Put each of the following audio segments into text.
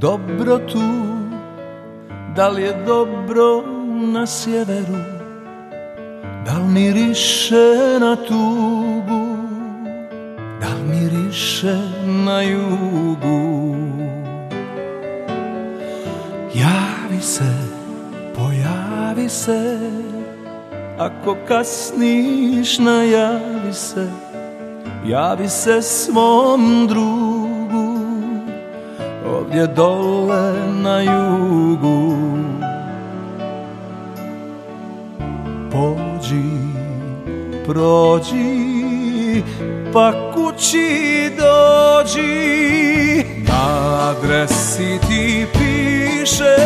dobro tu? Da li je dobro na sjeveru? Da li miriše na tugu? Da li miriše na jugu? Javi se, pojavi se, ako kasniš najavi se, javi se svom drugu, ovdje dole na jugu. Pođi, prođi, pa kući dođi, na adresi ti piše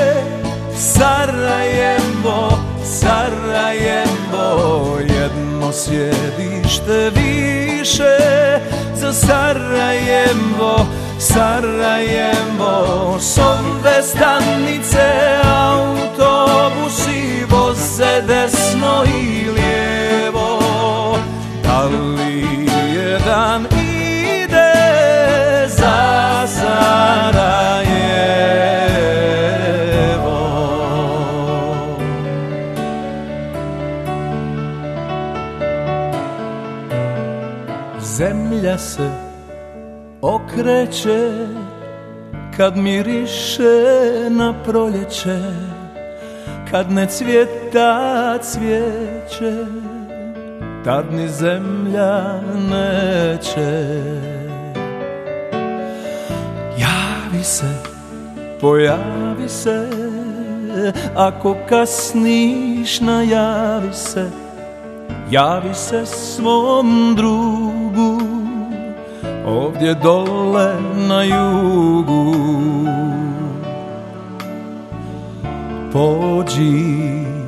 Sarajevo, Sarajevo, jedno sjedište više za Sarajevo, Sarajevo. S ove stanice autobusi voze desno i lijevo. Da li jedan ide za Sarajevo? Zemlja se okreće kad miriše na proljeće, kad ne cvjeta cvijeće, tad ni zemlja neće. Javi se, pojavi se, ako kasniš najavi se, javi se svom drugu, ovdje dole na jugu. Pođi,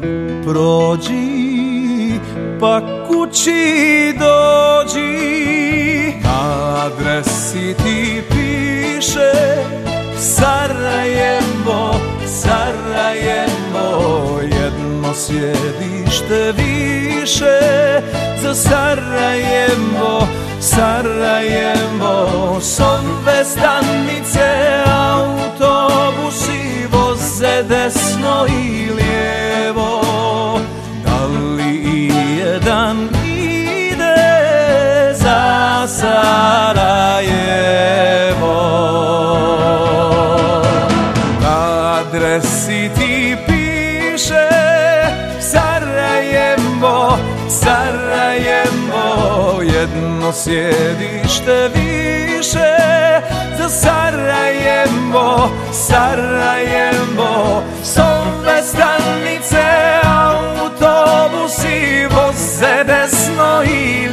prođi, pa kući dođi, na adresi ti piše Sarajevo, Sarajevo, jedno sjedište više za Sarajevo, Sarajevo. S ove stanice autobusi voze desno i lijevo. Da li jedan ide za Sarajevo? Na adresi ti piše Sarajevo, Sarajevo, jedno sjedište više za Sarajevo, Sarajevo. S ove stanice autobusi voze desno i